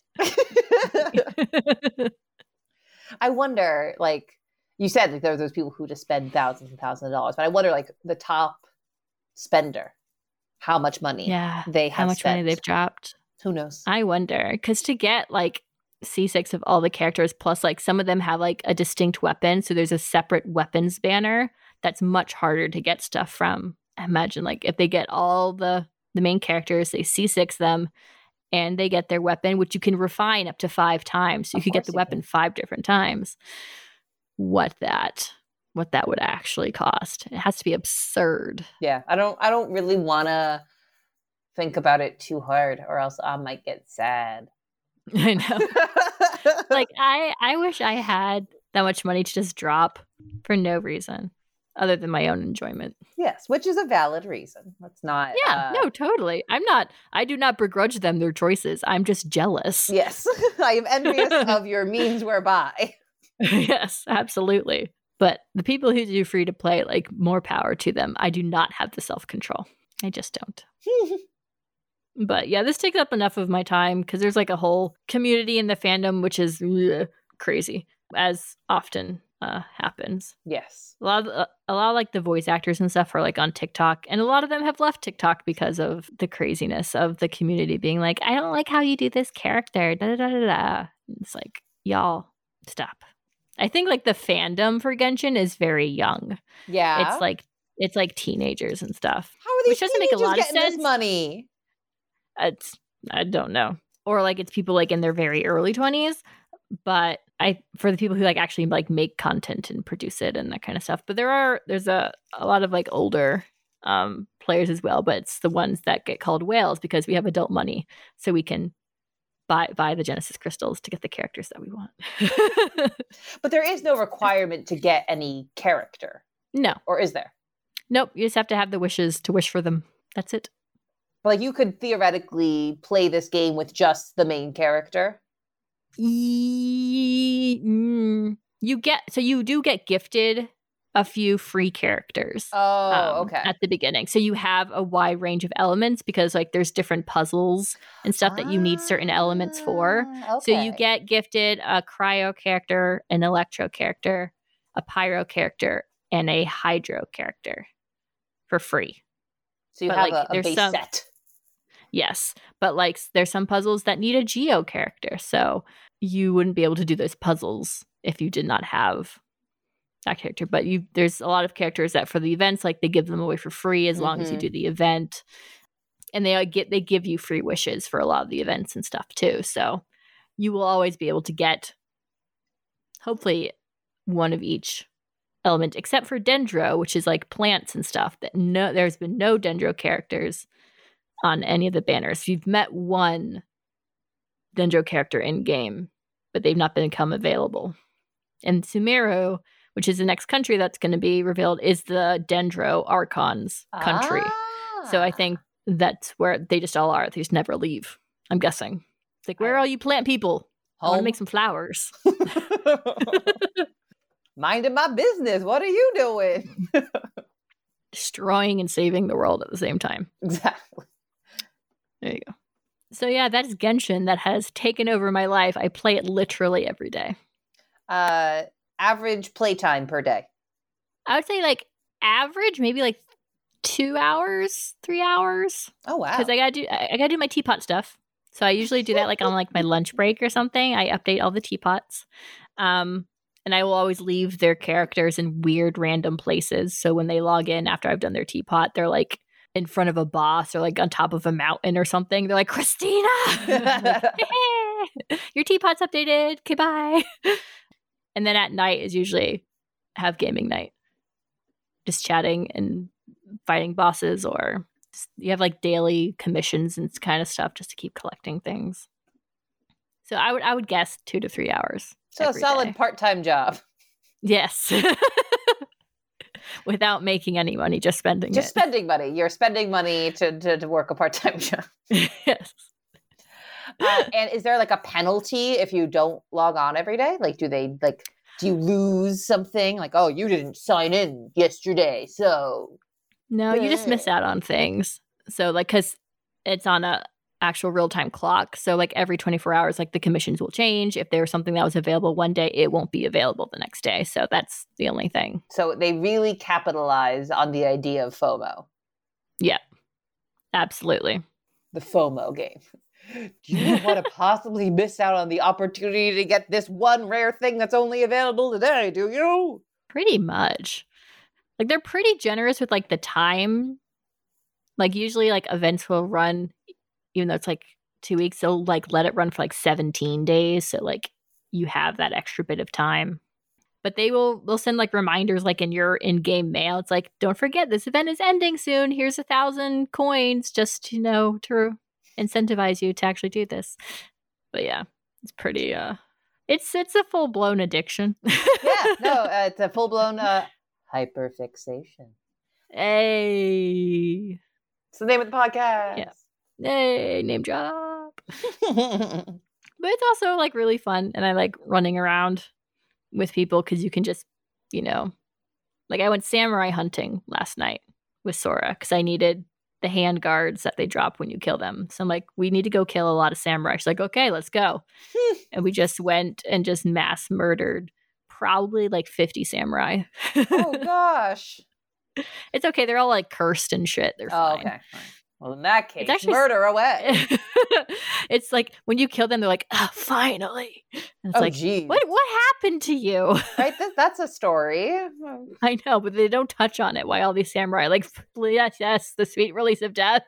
it. I wonder, like you said, like there are those people who just spend thousands and thousands of dollars, but I wonder, like the top spender, how much money they have how much spent. money they've dropped. Who knows? I wonder, because to get like C6 of all the characters, plus like some of them have like a distinct weapon, so there's a separate weapons banner that's much harder to get stuff from. Imagine like if they get all the main characters, they C6 them, and they get their weapon, which you can refine up to 5 times. So you could get the weapon 5 different times. What that would actually cost. It has to be absurd. Yeah, I don't really want to think about it too hard or else I might get sad. I know. Like I wish I had that much money to just drop for no reason other than my own enjoyment. Yes, which is a valid reason. Let's not no, totally. I do not begrudge them their choices. I'm just jealous. Yes. I am envious of your means whereby. Yes, absolutely. But the people who do free to play, like more power to them. I do not have the self-control. I just don't. But yeah, this takes up enough of my time because there's like a whole community in the fandom, which is crazy, as often happens. Yes. A lot of like the voice actors and stuff are like on TikTok, and a lot of them have left TikTok because of the craziness of the community being like, I don't like how you do this character. Da, da, da, da, da. It's like, y'all, stop. I think like the fandom for Genshin is very young. Yeah. It's like teenagers and stuff. How are these which doesn't make a lot of sense. This money? I don't know. Or like it's people like in their very early 20s, but for the people who like actually like make content and produce it and that kind of stuff. But there's a lot of like older players as well, but it's the ones that get called whales because we have adult money, so we can buy the Genesis crystals to get the characters that we want. But there is no requirement to get any character. No. Or is there? Nope. You just have to have the wishes to wish for them. That's it. Like you could theoretically play this game with just the main character. You do get gifted a few free characters. Oh, okay. At the beginning. So you have a wide range of elements because like there's different puzzles and stuff that you need certain elements for. Okay. So you get gifted a cryo character, an electro character, a pyro character, and a hydro character for free. So you have a base set. Yes. But like there's some puzzles that need a geo character. So you wouldn't be able to do those puzzles if you did not have that character. But there's a lot of characters that for the events, like they give them away for free as long as you do the event. And they give you free wishes for a lot of the events and stuff too. So you will always be able to get hopefully one of each element, except for Dendro, which is like plants and stuff. There's been no Dendro characters on any of the banners. You've met one Dendro character in game, but they've not become available. And Sumeru, which is the next country that's going to be revealed, is the Dendro Archon's country. So I think that's where they just all are. They just never leave, I'm guessing. It's like, where are all you plant people? I want to make some flowers. Minding my business. What are you doing? Destroying and saving the world at the same time. Exactly. There you go. So yeah, that is Genshin that has taken over my life. I play it literally every day. Average playtime per day? I would say like average, maybe like 2 hours, 3 hours. Oh wow! Because I gotta do my teapot stuff. So I usually do that like on like my lunch break or something. I update all the teapots, and I will always leave their characters in weird random places. So when they log in after I've done their teapot, they're like in front of a boss or like on top of a mountain or something. They're like, Christina, like, hey, your teapot's updated. Okay, bye. And then at night is usually have gaming night, just chatting and fighting bosses, or you have like daily commissions and kind of stuff just to keep collecting things. So I would guess 2 to 3 hours. So a solid part-time job. Yes. Without making any money, just spending money. You're spending money to work a part-time job. Yes. And is there like a penalty if you don't log on every day? Like, do you lose something? Like, oh, you didn't sign in yesterday, so. No, you just miss out on things. So like, cause it's on a actual real-time clock. So like every 24 hours, like the commissions will change. If there was something that was available one day, it won't be available the next day. So that's the only thing. So they really capitalize on the idea of FOMO. Yeah, absolutely. The FOMO game. Do you want to possibly miss out on the opportunity to get this one rare thing that's only available today, do you? Pretty much. Like they're pretty generous with like the time. Like usually like events will run, even though it's like 2 weeks, they'll like let it run for like 17 days. So like you have that extra bit of time. But they'll send like reminders like in your in-game mail. It's like, don't forget this event is ending soon. Here's 1,000 coins just to incentivize you to actually do this. But yeah, it's pretty it's a full-blown addiction. Yeah, no, it's a full-blown hyperfixation. Hey, it's the name of the podcast. Yeah. Hey, name drop. But it's also like really fun, and I like running around with people because you can just, like I went samurai hunting last night with Sora because I needed the hand guards that they drop when you kill them. So I'm like, we need to go kill a lot of samurai. She's like, okay, let's go. And we just went and just mass murdered probably like 50 samurai. Oh gosh. It's okay. They're all like cursed and shit. They're fine. Okay. Well, in that case, actually, murder away. It's like when you kill them, they're like, oh, finally. And it's geez. What happened to you? Right? That's a story. I know, but they don't touch on it. Why all these samurai like, yes, the sweet release of death.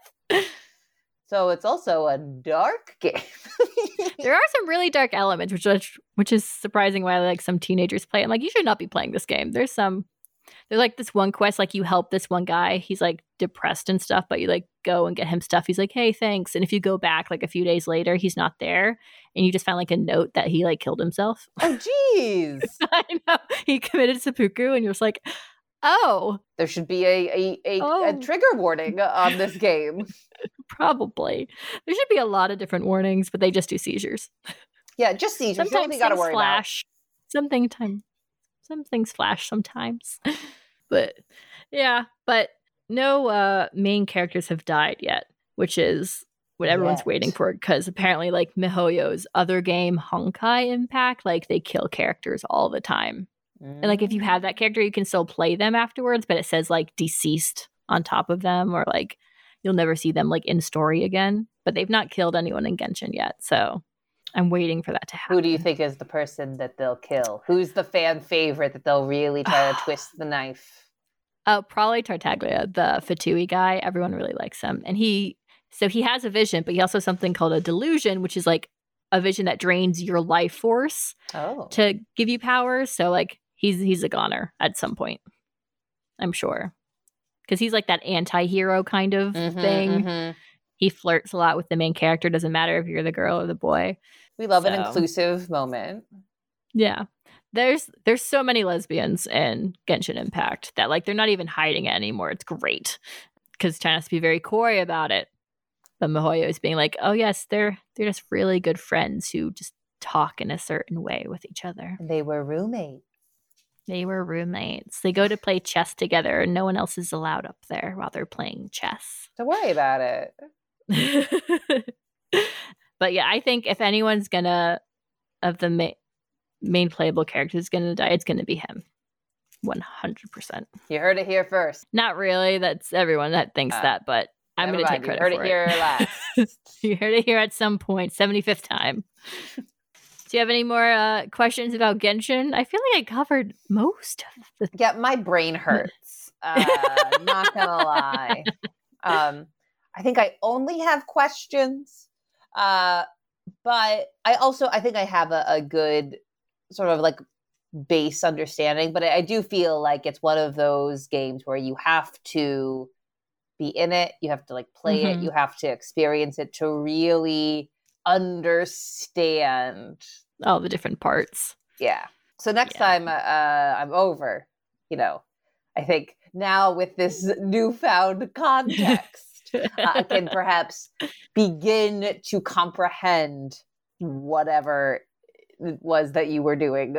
So it's also a dark game. There are some really dark elements, which is surprising why like some teenagers play it. I'm like, you should not be playing this game. There's like this one quest, like you help this one guy. He's like depressed and stuff, but you like go and get him stuff. He's like, hey, thanks. And if you go back like a few days later, he's not there. And you just found like a note that he like killed himself. Oh, geez. I know. He committed seppuku and you're just like, oh. There should be a trigger warning on this game. Probably. There should be a lot of different warnings, but they just do seizures. Yeah, just seizures. Sometimes you got to worry flash. Some things flash sometimes. But yeah, but no main characters have died yet, which is what everyone's waiting for, because apparently like MiHoYo's other game, Honkai Impact, like they kill characters all the time. And like if you have that character, you can still play them afterwards, but it says like deceased on top of them, or like you'll never see them like in story again. But they've not killed anyone in Genshin yet, so I'm waiting for that to happen. Who do you think is the person that they'll kill? Who's the fan favorite that they'll really try to twist the knife? Oh, probably Tartaglia, the Fatui guy. Everyone really likes him. And he So he has a vision, but he also has something called a delusion, which is like a vision that drains your life force to give you powers. So like he's a goner at some point, I'm sure. Because he's like that anti-hero kind of thing. Mm-hmm. He flirts a lot with the main character. Doesn't matter if you're the girl or the boy. We love an inclusive moment. Yeah. There's so many lesbians in Genshin Impact that like they're not even hiding it anymore. It's great. Because China has to be very coy about it. But MiHoYo is being like, oh yes, they're just really good friends who just talk in a certain way with each other. And they were roommates. They go to play chess together and no one else is allowed up there while they're playing chess. Don't worry about it. But yeah, I think if anyone's of the main playable character is gonna die, it's gonna be him. 100%. You heard it here first. Not really. That's everyone that thinks that, but I'm gonna take credit for it. You heard it here last. You heard it here at some point, 75th time. Do you have any more questions about Genshin? I feel like I covered most of the... Yeah, my brain hurts. Not gonna lie. I think I only have questions. But I think I have a good sort of like base understanding. But I do feel like it's one of those games where you have to be in it. You have to like play it. You have to experience it to really understand all the different parts. Yeah. So next time I'm over, I think now with this newfound context, I can perhaps begin to comprehend whatever it was that you were doing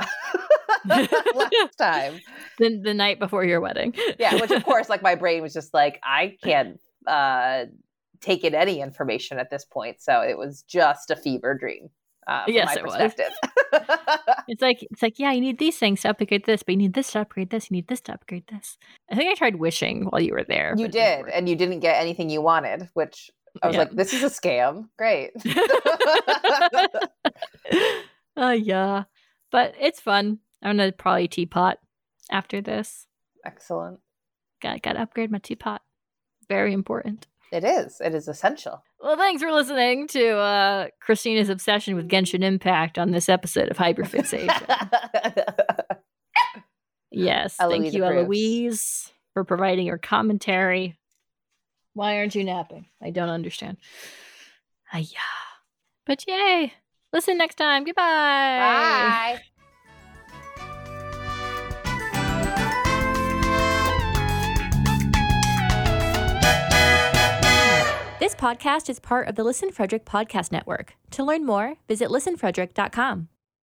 last time. The night before your wedding. Yeah, which of course, like my brain was just like, I can't take in any information at this point. So it was just a fever dream. Yes, it was. It's like, yeah, you need these things to upgrade this, but you need this to upgrade this. You need this to upgrade this. I think I tried wishing while you were there. You did, and you didn't get anything you wanted, which I was like, this is a scam. Great. Yeah, but it's fun. I'm gonna probably teapot after this. Excellent. Got to upgrade my teapot. Very important. It is essential. Well, thanks for listening to Christina's obsession with Genshin Impact on this episode of Hyperfixation. Yes, thank you, Eloise, for providing your commentary. Why aren't you napping? I don't understand. Yeah. But yay. Listen next time. Goodbye. Bye. This podcast is part of the Listen Frederick Podcast Network. To learn more, visit listenfrederick.com.